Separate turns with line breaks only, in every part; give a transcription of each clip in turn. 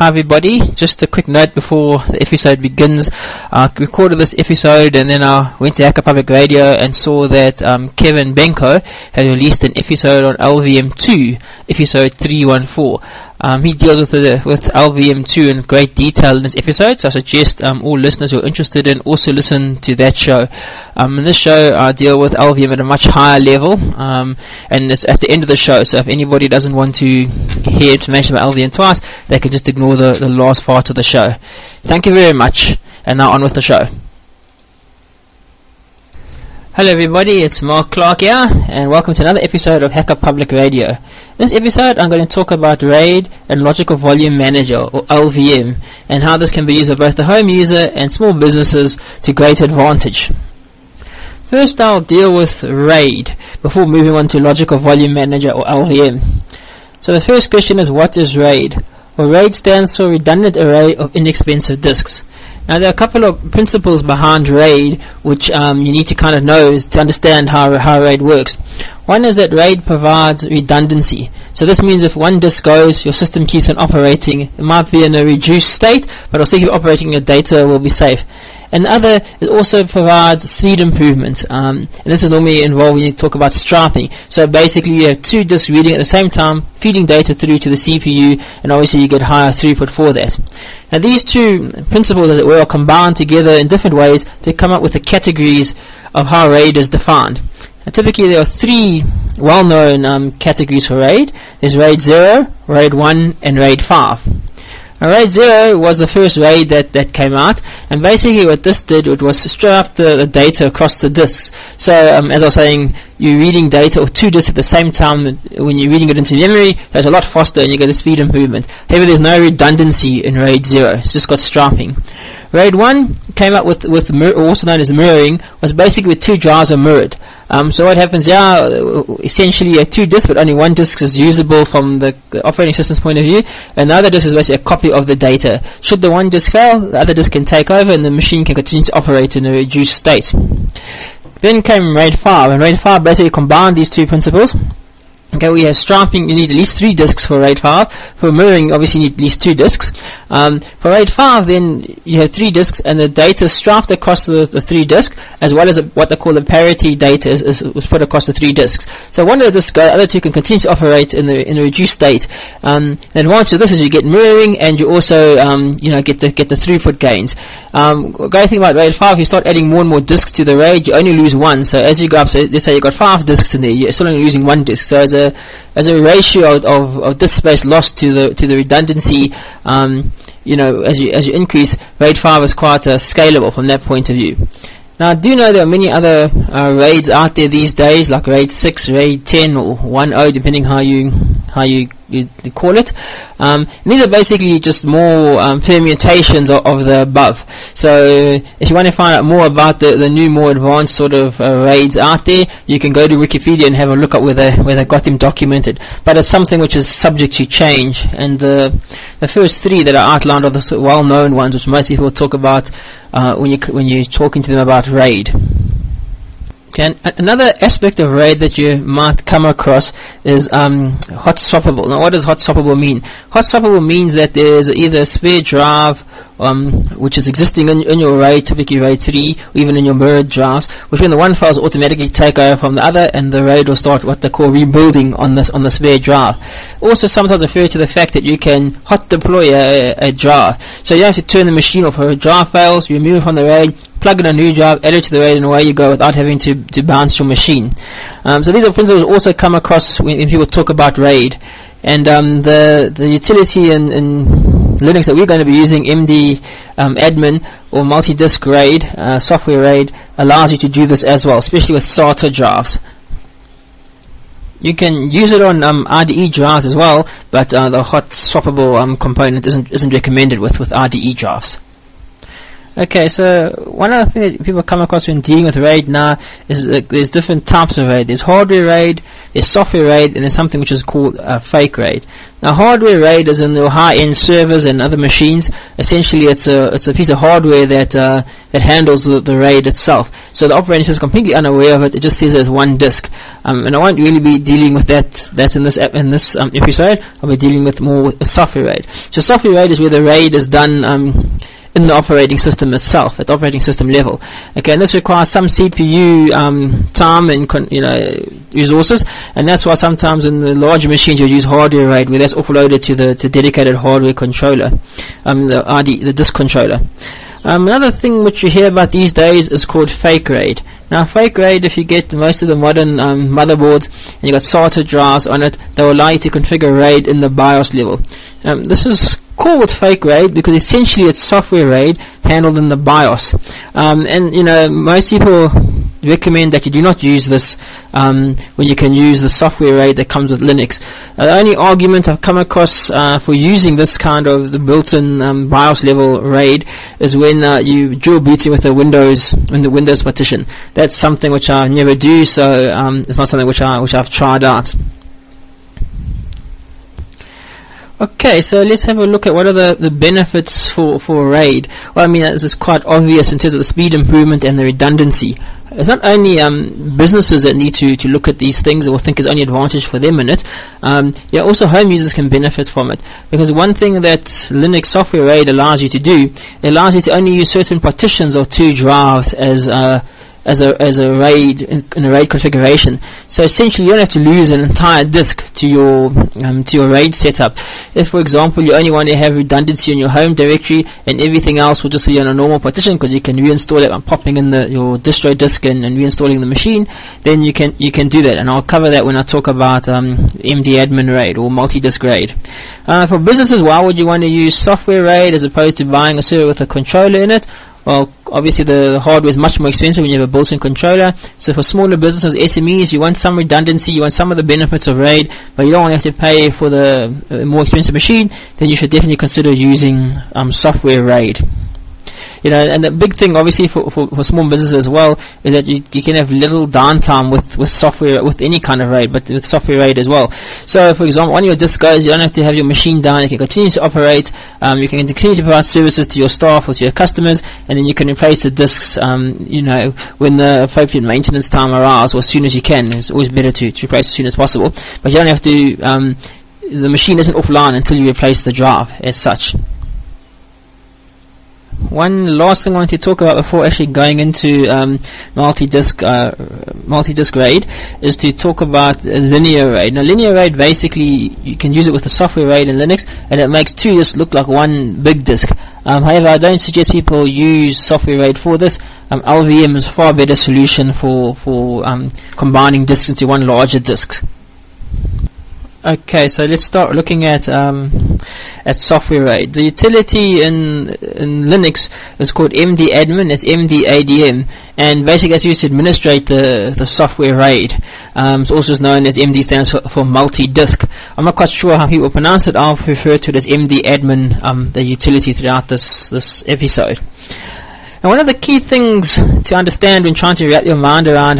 Hi everybody, just a quick note before the episode begins. I recorded this episode and then I went to Hacker Public Radio and saw that Kevin Benko had released an episode on LVM2, episode 314. He deals with LVM2 in great detail in this episode, so I suggest all listeners who are interested in also listen to that show. In this show I deal with LVM at a much higher level, and it's at the end of the show, so if anybody doesn't want to hear information about LVM twice, they can just ignore the last part of the show. Thank you very much, and now on with the show. Hello everybody, it's Mark Clark here, and welcome to another episode of Hacker Public Radio. In this episode I'm going to talk about RAID and Logical Volume Manager, or LVM, and how this can be used by both the home user and small businesses to great advantage. First I'll deal with RAID before moving on to Logical Volume Manager, or LVM. So the first question is, what is RAID? Well, RAID stands for Redundant Array of Inexpensive Disks. Now there are a couple of principles behind RAID which you need to kind of know to understand how RAID works. One is that RAID provides redundancy. So this means if one disk goes, your system keeps on operating. It might be in a reduced state, but it'll still keep operating, your data will be safe. And the other, it also provides speed improvement, and this is normally involved when you talk about striping. So basically you have two disks reading at the same time, feeding data through to the CPU, and obviously you get higher throughput for that. Now these two principles, as it were, are combined together in different ways to come up with the categories of how RAID is defined. Now, typically there are three well-known categories for RAID. There's RAID 0, RAID 1, and RAID 5. RAID 0 was the first RAID that came out, and basically what this did, it was strip up the data across the disks. So as I was saying, you're reading data or two disks at the same time. When you're reading it into memory, it's a lot faster and you get a speed improvement. However, there's no redundancy in RAID 0, it's just got striping. RAID 1 came up with also known as mirroring, was basically where two drives are mirrored. So what happens here, essentially you have two disks, but only one disk is usable from the operating system's point of view, and the other disk is basically a copy of the data. Should the one disk fail, the other disk can take over and the machine can continue to operate in a reduced state. Then came RAID 5, and RAID 5 basically combined these two principles. Okay, we have striping, you need at least 3 disks for RAID 5. For mirroring, obviously you need at least 2 disks. For RAID 5, then you have 3 disks, and the data is striped across the 3 disks, as well as what they call the parity data is put across the 3 disks. So one of the disks goes, the other two can continue to operate in a reduced state. The advantage of this is you get mirroring, and you also get the throughput gains. Great thing about RAID 5, you start adding more and more disks to the RAID, you only lose one. So as you go up, so let's say you've got 5 disks in there, you're still only losing 1 disk. So as a ratio of disk space lost to the redundancy, as you increase, RAID 5 is quite scalable from that point of view. Now I do know there are many other RAIDs out there these days, like RAID 6, RAID 10, or 1.0, depending how you call it. And these are basically just more permutations of the above. So if you want to find out more about the new, more advanced sort of RAIDs out there, you can go to Wikipedia and have a look at where they got them documented. But it's something which is subject to change, and the first 3 that are outlined are the sort of well-known ones, which most people talk about when you're talking to them about RAID. Okay, another aspect of RAID that you might come across is hot swappable. Now, what does hot swappable mean? Hot swappable means that there's either a spare drive which is existing in your RAID, typically RAID 3, or even in your mirrored drives, which when the one files automatically take over from the other, and the RAID will start what they call rebuilding on the spare drive. Also sometimes refer to the fact that you can hot deploy a drive. So you don't have to turn the machine off. If a drive fails, you remove it from the RAID, plug in a new drive, add it to the RAID, and away you go without having to bounce your machine. So these are principles also come across when people talk about RAID. And the utility in Linux that we're going to be using, MD admin or multi-disk RAID, software RAID, allows you to do this as well, especially with SATA drives. You can use it on IDE drives as well, but the hot swappable component isn't recommended with IDE drives. Okay, so one of the things that people come across when dealing with RAID now is that there's different types of RAID. There's hardware RAID, there's software RAID, and there's something which is called fake RAID. Now, hardware RAID is in the high-end servers and other machines. Essentially, it's a piece of hardware that handles the RAID itself. So the operating system is completely unaware of it. It just says there's one disk. And I won't really be dealing with that in this episode. I'll be dealing with more software RAID. So software RAID is where the RAID is done in the operating system itself, at operating system level. Okay, and this requires some CPU time and resources, and that's why sometimes in the larger machines you use hardware RAID, where that's offloaded to the dedicated hardware controller, the disk controller. Another thing which you hear about these days is called fake RAID. Now, fake RAID, if you get most of the modern motherboards and you got SATA drives on it, they will allow you to configure RAID in the BIOS level. This is called fake RAID because essentially it's software RAID handled in the BIOS. Most people recommend that you do not use this when you can use the software RAID that comes with Linux. The only argument I've come across for using this kind of the built-in BIOS level RAID is when you dual booting with the Windows partition. That's something which I never do, so it's not something which I've tried out. Okay, so let's have a look at what are the benefits for RAID. Well, I mean, this is quite obvious in terms of the speed improvement and the redundancy. It's not only businesses that need to look at these things or think is only advantage for them in it. Also home users can benefit from it, because one thing that Linux software RAID allows you to do, it allows you to only use certain partitions or 2 drives as a RAID in a RAID configuration. So essentially, you don't have to lose an entire disk to your RAID setup. If, for example, you only want to have redundancy in your home directory and everything else will just be on a normal partition, because you can reinstall it by popping in your distro disk and reinstalling the machine, then you can do that. And I'll cover that when I talk about MDadmin RAID or multi-disk RAID. For businesses, why would you want to use software RAID as opposed to buying a server with a controller in it? Well, obviously the hardware is much more expensive when you have a built-in controller. So for smaller businesses, SMEs, you want some redundancy, you want some of the benefits of RAID, but you don't want to have to pay for the more expensive machine. Then you should definitely consider using software RAID. And the big thing, obviously, for small businesses as well, is that you can have little downtime with software, with any kind of RAID, but with software RAID as well. So, for example, on your disk goes, you don't have to have your machine down. You can continue to operate. You can continue to provide services to your staff or to your customers, and then you can replace the disks, when the appropriate maintenance time arrives, or as soon as you can. It's always better to replace as soon as possible. But you don't have to. The machine isn't offline until you replace the drive as such. One last thing I wanted to talk about before actually going into multi-disk RAID is to talk about linear RAID. Now, linear RAID, basically, you can use it with the software RAID in Linux, and it makes 2 disks look like one big disk. However, I don't suggest people use software RAID for this. LVM is a far better solution for combining disks into one larger disk. Okay, so let's start looking at software RAID. The utility in Linux is called MDadmin. It's MDADM, and basically it's used to administrate the software RAID. It's also known as MD stands for multi-disk. I'm not quite sure how people pronounce it. I'll refer to it as MDadmin, the utility throughout this episode. Now, one of the key things to understand when trying to wrap your mind around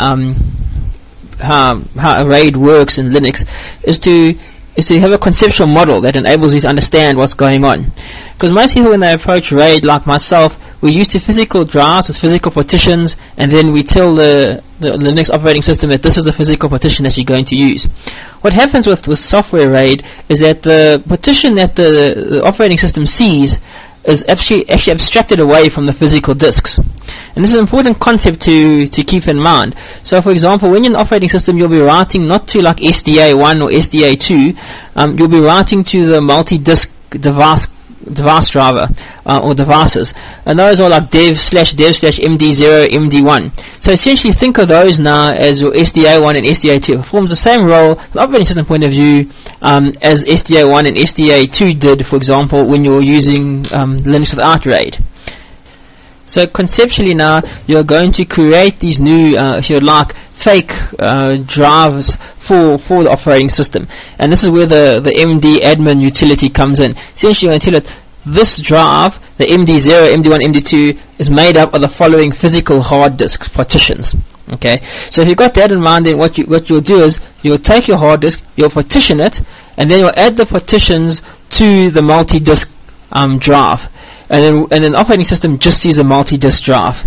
how a RAID works in Linux is to have a conceptual model that enables you to understand what's going on. Because most people, when they approach RAID, like myself, we're used to physical drives with physical partitions, and then we tell the Linux operating system that this is the physical partition that you're going to use. What happens with software RAID is that the partition that the operating system sees is actually abstracted away from the physical disks. And this is an important concept to keep in mind. So, for example, when you're in the operating system, you'll be writing not to like SDA1 or SDA2, you'll be writing to the multi-disk device driver or devices, and those are like dev/MD0, MD1. So essentially, think of those now as your SDA1 and SDA2. It forms the same role, from the operating system point of view, as SDA1 and SDA2 did, for example, when you were using Linux without RAID. So conceptually now, you're going to create these new, if you like, fake drives for the operating system. And this is where the MDadmin utility comes in. Essentially, you're going to tell it, this drive, the MD0, MD1, MD2, is made up of the following physical hard disk partitions. Okay, so if you've got that in mind, then what you'll do is you'll take your hard disk, you'll partition it, and then you'll add the partitions to the multi-disk drive, and then the operating system just sees a multi-disk drive.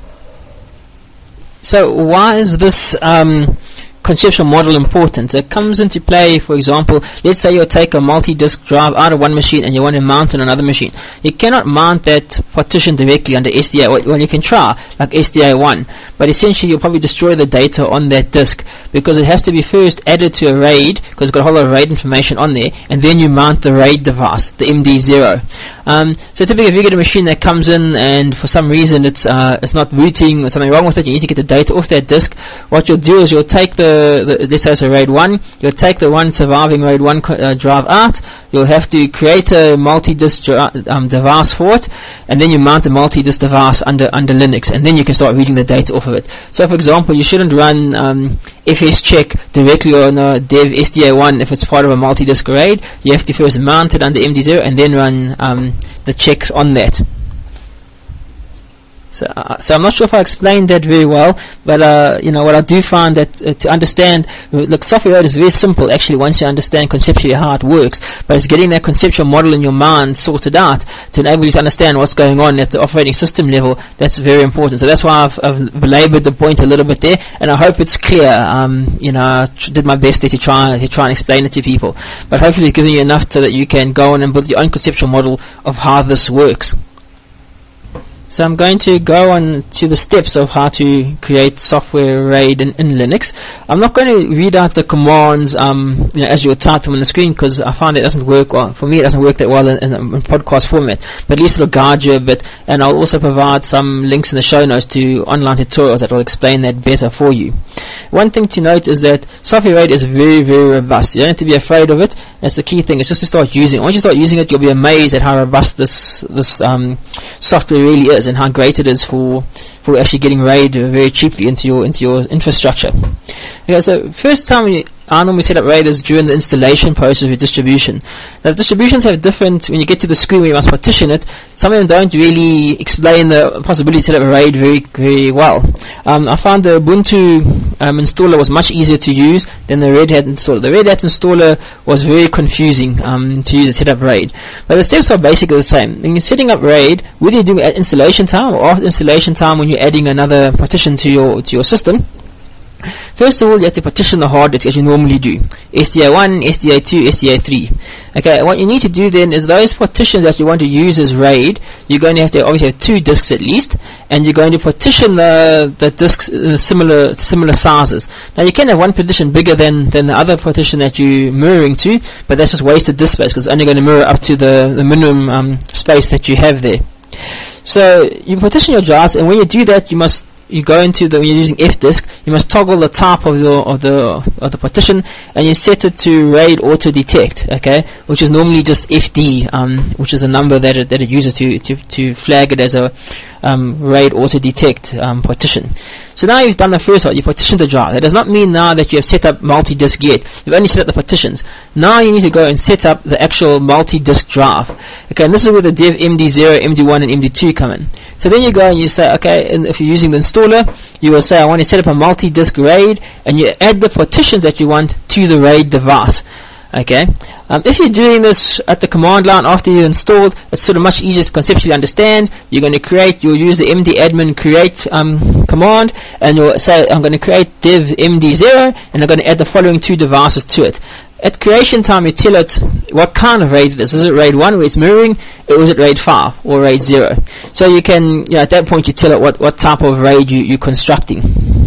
So why is this conceptual model important? It comes into play, for example, let's say you take a multi-disk drive out of one machine and you want to mount it on another machine. You cannot mount that partition directly under SDA. Well, you can try, like SDA1, but essentially you'll probably destroy the data on that disk, because it has to be first added to a RAID, because it's got a whole lot of RAID information on there, and then you mount the RAID device, the MD0. So typically if you get a machine that comes in and for some reason it's not booting or something wrong with it, you need to get the data off that disk. What you'll do is you'll take let's say it's a RAID 1, you'll take the one surviving RAID 1 drive out, you'll have to create a multi-disk device for it, and then you mount the multi-disk device under Linux, and then you can start reading the data off of it. So for example, you shouldn't run fscheck directly on a dev SDA1 if it's part of a multi-disk RAID. You have to first mount it under MD0 and then run the checks on that. So I'm not sure if I explained that very well, but what I do find that to understand, look, software RAID is very simple actually once you understand conceptually how it works, but it's getting that conceptual model in your mind sorted out to enable you to understand what's going on at the operating system level. That's very important. So that's why I've belabored the point a little bit there, and I hope it's clear. I did my best there to try and explain it to people, but hopefully it's giving you enough so that you can go on and build your own conceptual model of how this works. So I'm going to go on to the steps of how to create software RAID in Linux. I'm not going to read out the commands as you would type them on the screen, because I find it doesn't work well. For me, it doesn't work that well in podcast format. But at least it'll guide you a bit, and I'll also provide some links in the show notes to online tutorials that will explain that better for you. One thing to note is that software RAID is very, very robust. You don't have to be afraid of it. That's the key thing. It's just to start using it. Once you start using it, you'll be amazed at how robust this software really is, and how great it is for actually getting RAID very cheaply into your infrastructure. Okay, so first time I normally set up RAID is during the installation process with distribution. Now, distributions have different, when you get to the screen where you must partition it, some of them don't really explain the possibility to set up a RAID very, very well. I found the Ubuntu installer was much easier to use than the Red Hat installer. The Red Hat installer was very confusing to use and set up RAID. But the steps are basically the same. When you're setting up RAID, whether you're doing it at installation time or after installation time when you're adding another partition to your system, first of all, you have to partition the hard disk as you normally do. SDA1, SDA2, SDA3. Okay, what you need to do then is those partitions that you want to use as RAID, you're going to have to obviously have 2 disks at least, and you're going to partition the disks in similar sizes. Now you can have one partition bigger than the other partition that you're mirroring to, but that's just wasted disk space, because it's only going to mirror up to the minimum space that you have there. So you partition your drives, and when you do that, you go into when you're using fdisk, you must toggle the type of the partition, and you set it to RAID auto detect, okay, which is normally just FD, which is a number that it uses to flag it as a RAID auto detect partition. So now you've done the first part, you partitioned the drive. That does not mean now that you have set up multi-disk yet. You've only set up the partitions. Now you need to go and set up the actual multi-disk drive. Okay, and this is where the dev MD0, MD1, and MD2 come in. So then you go and you say, okay, and if you're using the installer, you will say, I want to set up a multi-disk RAID, and you add the partitions that you want to the RAID device. Okay, if you're doing this at the command line after you installed, it's sort of much easier to conceptually understand. You're going to you'll use the mdadmin create command, and you'll say, I'm going to create dev md0, and I'm going to add the following 2 devices to it. At creation time, you tell it what kind of RAID it is. Is it RAID 1 where it's mirroring, or is it RAID 5 or RAID 0? So you can, at that point, you tell it what type of RAID you're constructing.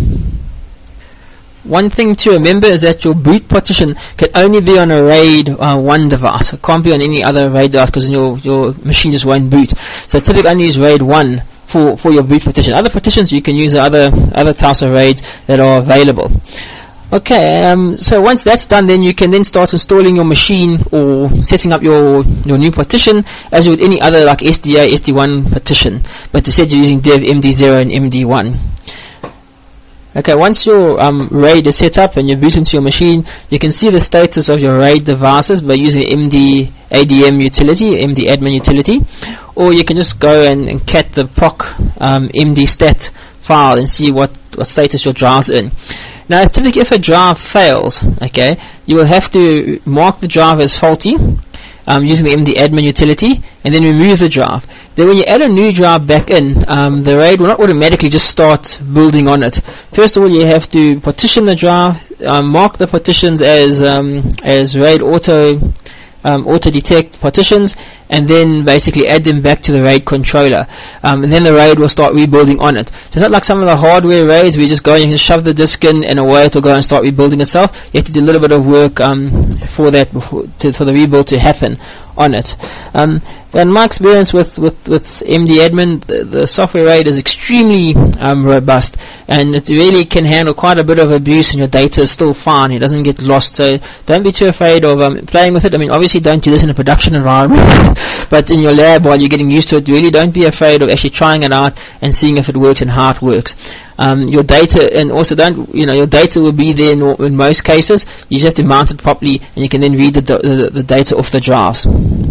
One thing to remember is that your boot partition can only be on a RAID 1 device. It can't be on any other RAID device, because then your machine just won't boot. So typically only use RAID 1 for your boot partition. Other partitions you can use other types of RAIDs that are available. Okay, so once that's done, then you can then start installing your machine or setting up your new partition as you would any other like SDA, SD1 partition. But instead you're using dev MD0 and MD1. Okay, once your RAID is set up and you boot into your machine, you can see the status of your RAID devices by using MD ADM utility, MD admin utility, or you can just go and cat the proc MD stat file and see what status your drive's in. Now, typically if a drive fails, okay, you will have to mark the drive as faulty using the MD admin utility, and then remove the drive. Then when you add a new drive back in, the RAID will not automatically just start building on it. First of all, you have to partition the drive, mark the partitions as RAID auto detect partitions, and then basically add them back to the RAID controller, and then the RAID will start rebuilding on it. So it's not like some of the hardware RAIDs where you just go and you can shove the disk in and away it will go and start rebuilding itself. You have to do a little bit of work for that, for the rebuild to happen on it. In my experience with MD admin, the software RAID is extremely robust, and it really can handle quite a bit of abuse, and your data is still fine. It doesn't get lost. So don't be too afraid of playing with it. I mean, obviously don't do this in a production environment, but in your lab while you're getting used to it, really don't be afraid of actually trying it out and seeing if it works and how it works. Your data, and also your data will be there in most cases. You just have to mount it properly, and you can then read the data off the drives.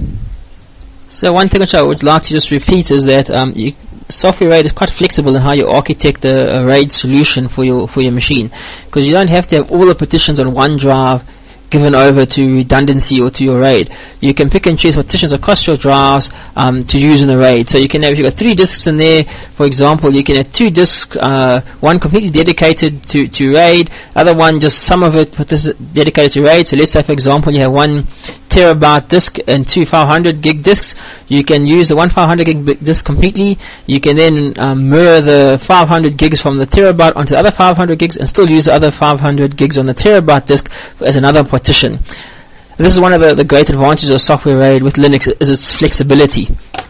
So one thing which I would like to just repeat is that software RAID is quite flexible in how you architect a RAID solution for your machine, because you don't have to have all the partitions on one drive given over to redundancy or to your RAID. You can pick and choose partitions across your drives to use in the RAID. So you can have, if you've got 3 disks in there, for example, you can have 2 disks, one completely dedicated to RAID, other one just some of it dedicated to RAID. So let's say, for example, you have 1 terabyte disk and 2 500 gig disks. You can use the 1 500 gig disk completely. You can then mirror the 500 gigs from the terabyte onto the other 500 gigs and still use the other 500 gigs on the terabyte disk as another partition. This is one of the great advantages of software RAID with Linux, is its flexibility.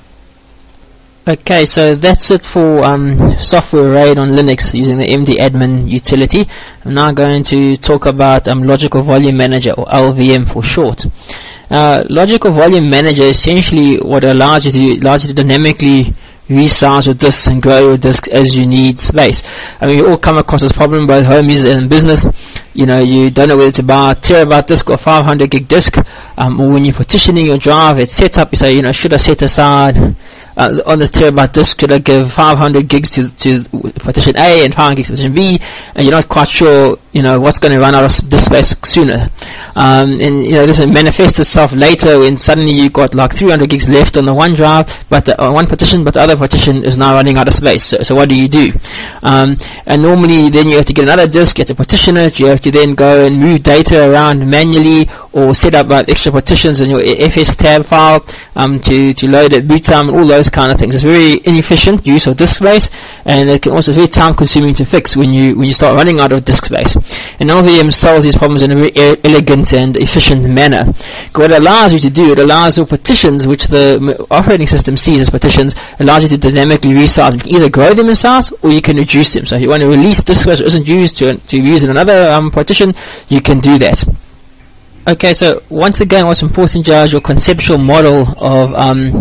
Okay, so that's it for software RAID on Linux using the MD admin utility. I'm now going to talk about Logical Volume Manager, or LVM for short. Logical Volume Manager is essentially what allows you to dynamically resize your disks and grow your disks as you need space. I mean, we all come across this problem, both home users and business. You don't know whether to buy a terabyte disk or 500 gig disk, or when you're partitioning your drive, it's set up, you say, should I set aside on this terabyte disk, should I give 500 gigs to partition A and 500 gigs to partition B, and you're not quite sure, what's going to run out of disk space sooner. And this will manifest itself later when suddenly you've got like 300 gigs left on the one drive, but on one partition, but the other partition is now running out of space. So what do you do? And normally then you have to get another disk, you have to partition it, you have to then go and move data around manually, or set up extra partitions in your FS tab file to load at boot time, and all those kind of things. It's very inefficient use of disk space, and it can also be very time consuming to fix when you start running out of disk space. And LVM solves these problems in a very elegant and efficient manner. What it allows you to do, it allows your partitions, which the operating system sees as partitions, allows you to dynamically resize. You can either grow them in size or you can reduce them. So if you want to release disk space that isn't used to use in another partition, you can do that. Okay, so once again, what's important is your conceptual model of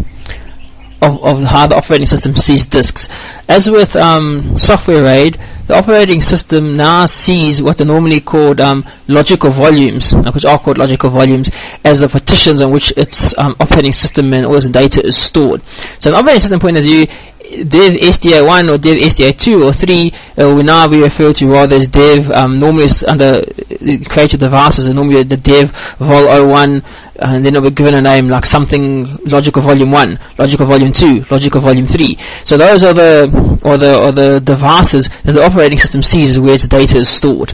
how the operating system sees disks. As with software RAID, the operating system now sees what are normally called logical volumes, which are called logical volumes, as the partitions on which its operating system and all its data is stored. So, from the operating system point of view, dev SDA1 or dev SDA2 or 3 will now be referred to rather as dev. Normally it's under created devices, and normally the dev vol01, and then it will be given a name like something logical volume 1, logical volume 2, logical volume 3. So those are the devices that the operating system sees where its data is stored.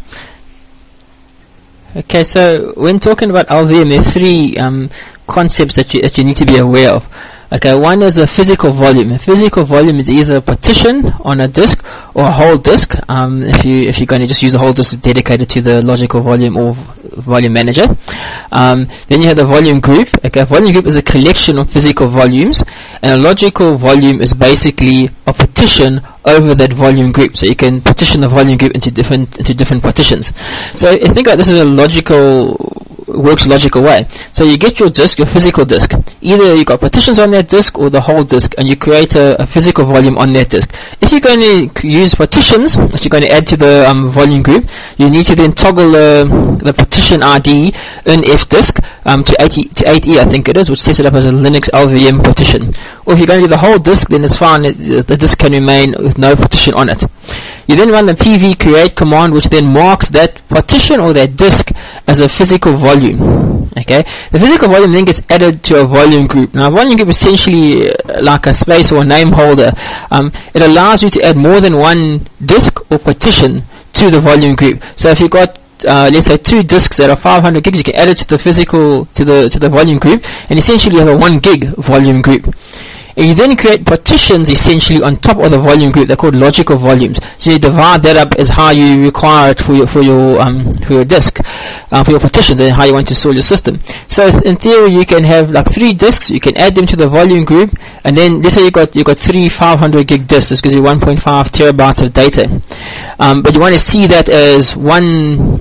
Okay, so when talking about LVM, there are 3 concepts that you need to be aware of. Okay, one is a physical volume. A physical volume is either a partition on a disk or a whole disk. If you're going to just use a whole disk dedicated to the logical volume or volume manager. Then you have the volume group. Okay, a volume group is a collection of physical volumes, and a logical volume is basically a partition over that volume group. So you can partition the volume group into different partitions. So I think this is a logical works logical way. So you get your disk, your physical disk. Either you got partitions on that disk or the whole disk, and you create a physical volume on that disk. If you're going to use partitions that you're going to add to the volume group, you need to then toggle the partition ID in fdisk to 8E, I think it is, which sets it up as a Linux LVM partition. Or if you're going to do the whole disk, then it's fine. The disk can remain with no partition on it. You then run the pv create command, which then marks that partition or that disk as a physical volume. Okay, the physical volume then gets added to a volume group. Now, a volume group is essentially like a space or a name holder. It allows you to add more than one disk or partition to the volume group. So if you've got let's say 2 disks that are 500 gigs, you can add it to the physical to the volume group, and essentially you have a 1 gig volume group. And you then create partitions essentially on top of the volume group. They're called logical volumes. So you divide that up as how you require it for your disk, for your partitions, and how you want to store your system. So in theory, you can have like 3 disks. You can add them to the volume group, and then let's say you got 3 500 gig disks. This gives you 1.5 terabytes of data. But you want to see that as one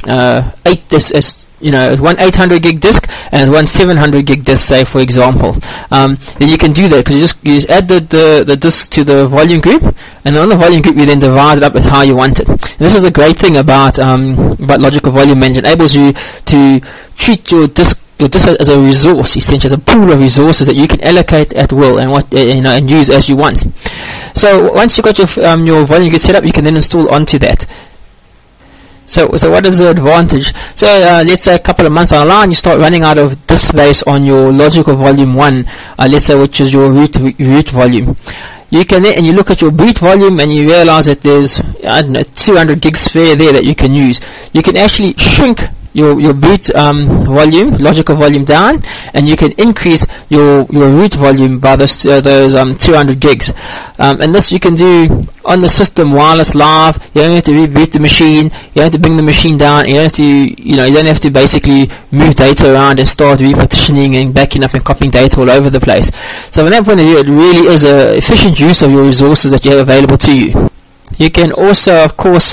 800 gig disk and one 700 gig disk, say, for example. Then you can do that because you just add the disk to the volume group, and on the volume group you then divide it up as how you want it. And this is the great thing about logical volume management. It enables you to treat your disk as a resource, essentially as a pool of resources that you can allocate at will and and use as you want. So once you've got your volume group set up, you can then install onto that. So what is the advantage? So let's say a couple of months down the line, you start running out of disk space on your logical volume 1, let's say, which is your root volume. You can then, and you look at your boot volume and you realize that there's 200 gigs spare there that you can use. You can actually shrink your boot volume, logical volume down, and you can increase your root volume by those 200 gigs. And this you can do on the system while it's live. You don't have to reboot the machine. You don't have to bring the machine down. You don't have to, you don't have to basically move data around and start repartitioning and backing up and copying data all over the place. So from that point of view, it really is an efficient use of your resources that you have available to you. You can also, of course,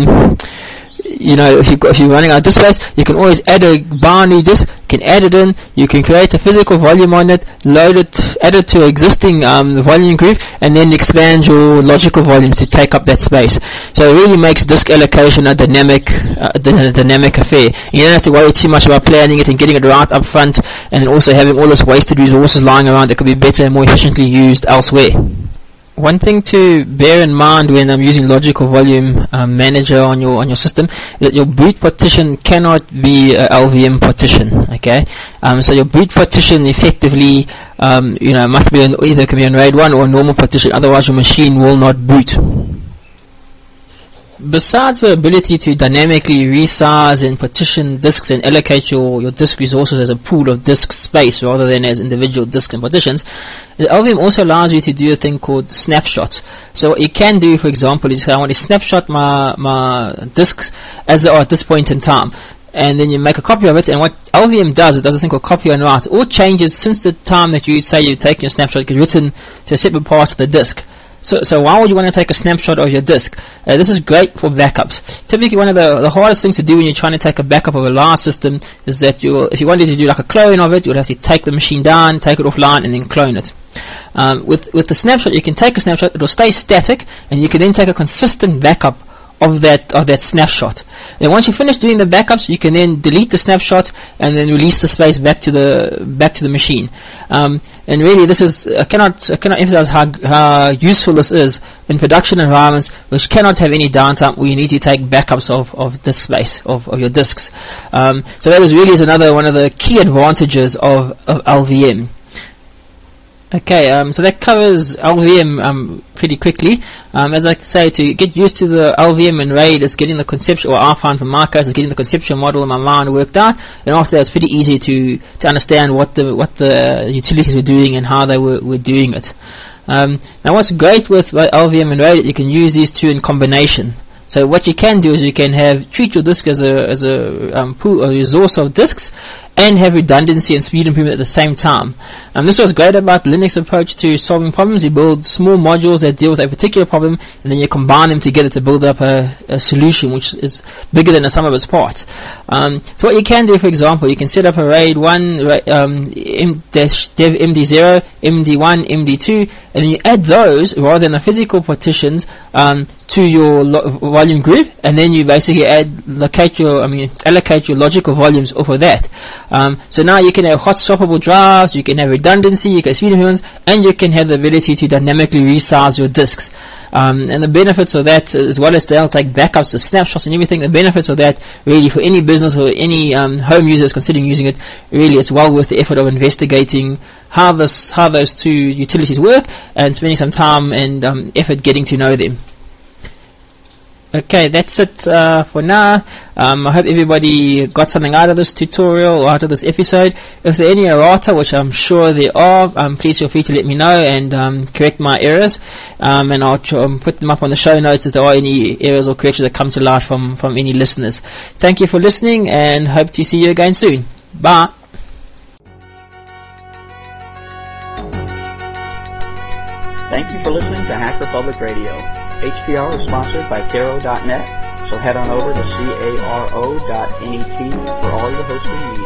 if you're running out of disk space, you can always add a binary disk. You can add it in. You can create a physical volume on it, load it, add it to an existing volume group, and then expand your logical volumes to take up that space. So it really makes disk allocation a dynamic affair. You don't have to worry too much about planning it and getting it right up front, and also having all this wasted resources lying around that could be better and more efficiently used elsewhere. One thing to bear in mind when I'm using Logical Volume Manager on your system is that your boot partition cannot be a LVM partition. Okay, so your boot partition effectively, must be either can be on RAID 1 or a normal partition. Otherwise, your machine will not boot. Besides the ability to dynamically resize and partition disks and allocate your disk resources as a pool of disk space rather than as individual disks and partitions, the LVM also allows you to do a thing called snapshots. So what you can do, for example, is I want to snapshot my disks as they are at this point in time. And then you make a copy of it, and what LVM does, it does a thing called copy and write. All changes since the time that you say you're taking a snapshot get written to a separate part of the disk. So why would you want to take a snapshot of your disk? This is great for backups. Typically, one of the hardest things to do when you're trying to take a backup of a large system is that if you wanted to do like a clone of it, you'll have to take the machine down, take it offline, and then clone it. With the snapshot, you can take a snapshot, it'll stay static, and you can then take a consistent backup of that snapshot. And once you finish doing the backups, you can then delete the snapshot and then release the space back to the machine. And really, this is I cannot emphasize how useful this is in production environments which cannot have any downtime, where you need to take backups of disk space of your disks. So that is another one of the key advantages of LVM. Okay, so that covers LVM pretty quickly. As I say, to get used to the LVM and RAID is getting the conceptual, or I find from my case, is getting the conceptual model in my mind worked out, and after that it's pretty easy to understand what the utilities were doing and how they were doing it. Now what's great with LVM and RAID, you can use these two in combination. So what you can do is you can treat your disk as a pool, a resource of disks, and have redundancy and speed improvement at the same time. This was great about Linux approach to solving problems. You build small modules that deal with a particular problem, and then you combine them together to build up a solution which is bigger than the sum of its parts. So what you can do, for example, you can set up a RAID 1, dev MD0, MD1, MD2, and then you add those rather than the physical partitions to your volume group, and then you basically allocate your logical volumes off of that. So now you can have hot swappable drives, you can have redundancy, you can have speed improvements, and you can have the ability to dynamically resize your disks. And the benefits of that, as well as they'll take backups, the snapshots and everything, the benefits of that really for any business or any home users considering using it, really it's well worth the effort of investigating how those two utilities work and spending some time and effort getting to know them. Okay, that's it for now. I hope everybody got something out of this tutorial or out of this episode. If there are any errata, which I'm sure there are, please feel free to let me know and correct my errors. And I'll put them up on the show notes if there are any errors or corrections that come to light from any listeners. Thank you for listening, and hope to see you again soon. Bye.
Thank you for listening to Hacker Public Radio. HPR is sponsored by Caro.net, so head on over to caro.net for all your hosting needs.